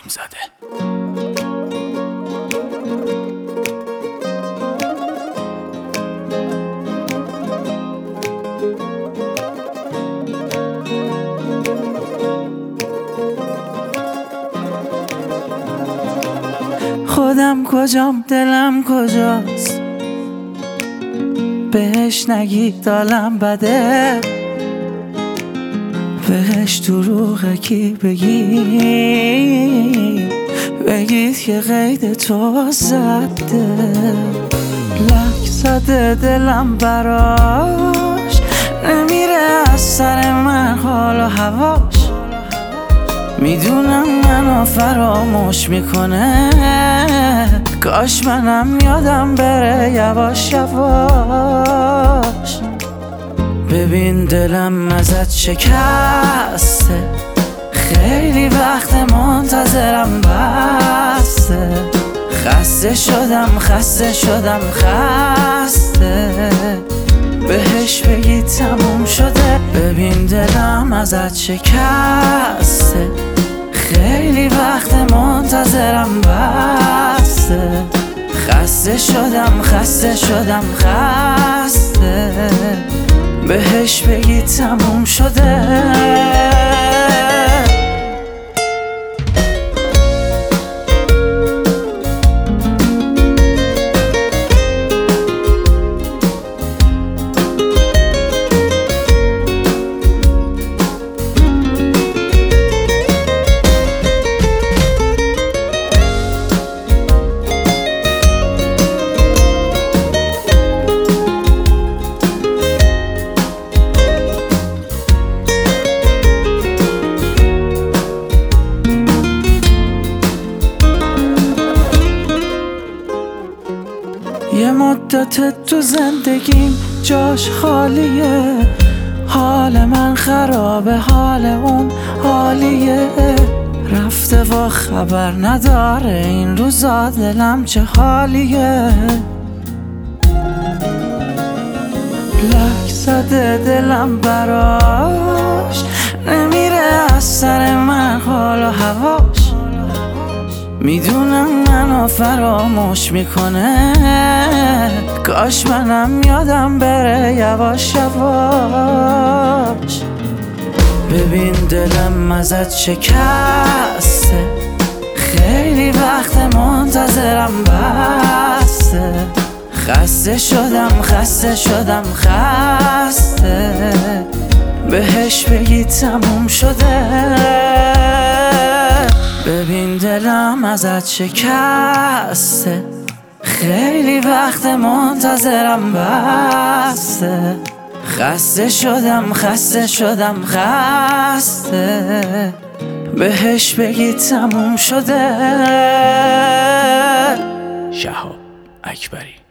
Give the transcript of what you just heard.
زده. خودم کجام دلم کجاست، بهش نگید عالم بده، بهش دروغه کی بگید که قید تو زده. لک زده دلم براش، نمیره از سر من حال و هواش، میدونم منو فراموش میکنه، کاش منم یادم بره یواش یواش. ببین دلم ازت شکسته، خیلی وقت منتظرم بسته، خسته شدم خسته، بهش بگی تموم شده. ببین دلم ازت شکسته، خیلی وقت منتظرم بسته، خسته شدم خسته، بهش بگی تموم شده. یه مدت تو زندگیم جاش خالیه، حال من خرابه حال اون حالیه، رفته و خبر نداره این روزا دلم چه حالیه. لک زده دلم براش، نمیره از سر من حال و هواش، میدونم منو فراموش میکنه، کاش منم یادم بره یواش یواش. ببین دلم ازت شکسته، خیلی وقت منتظرم بسته، خسته شدم خسته، بهش بگی تموم شده. ببین دلم ازت شکسته، خیلی وقت منتظرم بسته، خسته شدم خسته، بهش بگی تموم شده. شهاب اکبری.